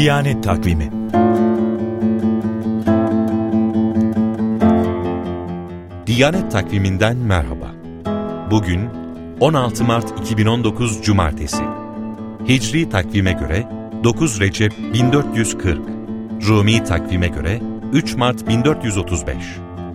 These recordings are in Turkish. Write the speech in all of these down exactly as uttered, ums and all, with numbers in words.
Diyanet Takvimi. Diyanet Takvimi'nden merhaba. Bugün on altı Mart iki bin on dokuz Cumartesi. Hicri takvime göre dokuz Recep bin dört yüz kırk, Rumi takvime göre üç Mart bin dört yüz otuz beş.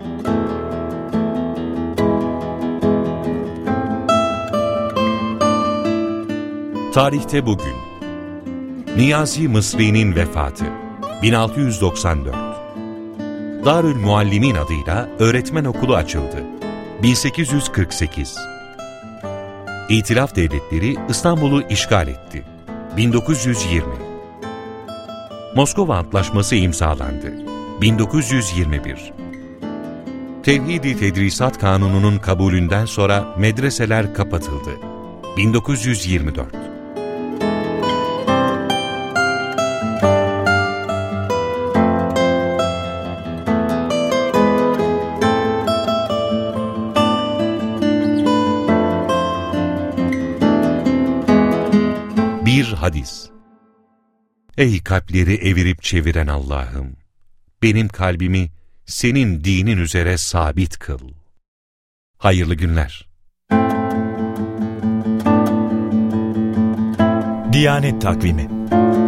Tarihte bugün Niyazi Mısri'nin vefatı bin altı yüz doksan dört. Darül Muallimin adıyla öğretmen okulu açıldı bin sekiz yüz kırk sekiz. İtilaf devletleri İstanbul'u işgal etti bin dokuz yüz yirmi. Moskova Antlaşması imzalandı bin dokuz yüz yirmi bir. Tevhid-i Tedrisat Kanunu'nun kabulünden sonra medreseler kapatıldı bin dokuz yüz yirmi dört. Bir hadis. Ey kalpleri evirip çeviren Allah'ım! Benim kalbimi senin dinin üzere sabit kıl. Hayırlı günler. Diyanet Takvimi.